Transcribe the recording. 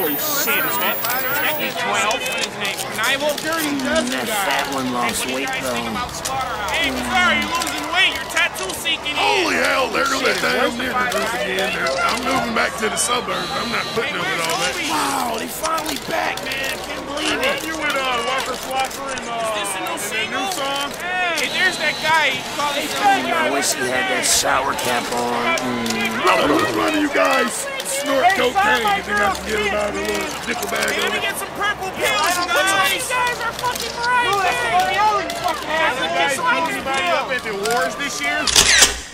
Holy shit, is that E12? His name Knievel? That fat one lost weight, though. Hey, sorry, you're losing weight. You're tattoo seeking in. Holy hell, there go that damn niggers again. I'm moving back to the suburbs. I'm not putting up with all that. Wow, they finally back, man. I can't believe it. You with Walker Flocka and This a new single? song? Hey, there's that guy. He called I wish he had that shower cap on. One of you guys snort cocaine. You think I can get it out of a little nickel bag Hey, let of me it? get some purple pills, you guys. You guys are fucking right. Have you guys beat anybody up at the awards this year?